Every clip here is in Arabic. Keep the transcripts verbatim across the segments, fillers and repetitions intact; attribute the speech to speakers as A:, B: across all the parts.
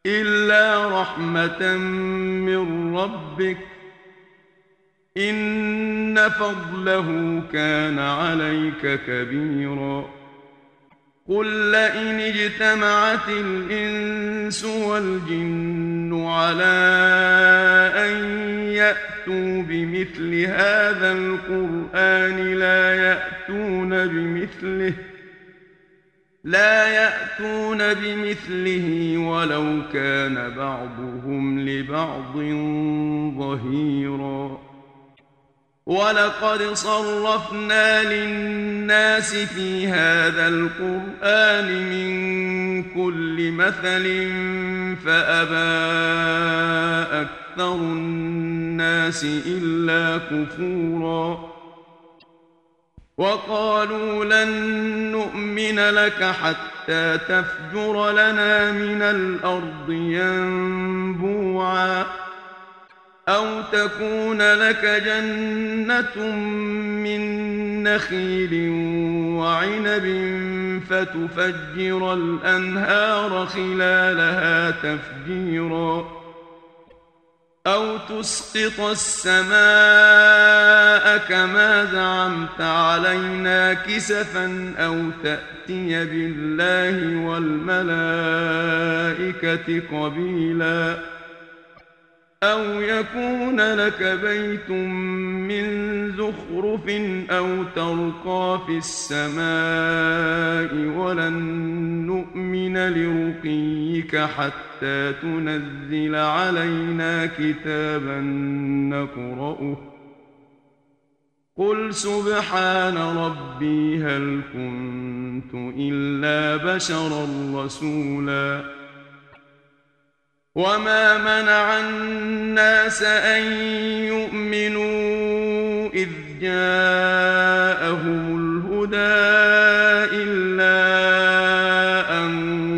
A: إلا رحمة من ربك، إن فضله كان عليك كبيرا. قل لئن اجتمعت الإنس والجن على أن يأتوا بمثل هذا القرآن لا يأتون بمثله لا يأتون بمثله ولو كان بعضهم لبعض ظهيرا. ولقد صرفنا للناس في هذا القرآن من كل مثل فأبى أكثر الناس إلا كفورا. وقالوا لن نؤمن لك حتى تفجر لنا من الأرض ينبوعا، أو تكون لك جنة من نخيل وعنب فتفجر الأنهار خلالها تفجيرا، أو تسقط السماء كما زعمت علينا كسفا، أو تأتي بالله والملائكة قبيلا، أو يكون لك بيت من زخرف أو ترقى في السماء ولن نؤمن لرقيك حتى تنزل علينا كتابا نقرأه. قل سبحان ربي هل كنت إلا بشرا رسولا. وما منع الناس أن يؤمنوا إذ جاءهم الهدى إلا أن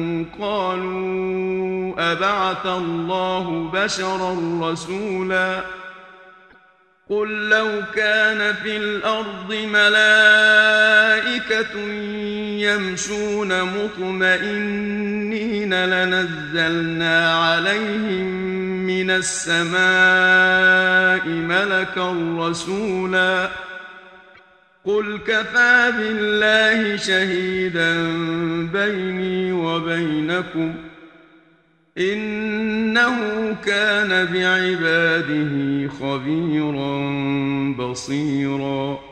A: قالوا أبعث الله بشرا رسولا. قل لو كان في الأرض ملائكة يمشون مطمئنين لنزلنا عليهم من السماء ملكا رسولا. قل كفى بالله شهيدا بيني وبينكم إنه كان بعباده خبيرا بصيرا.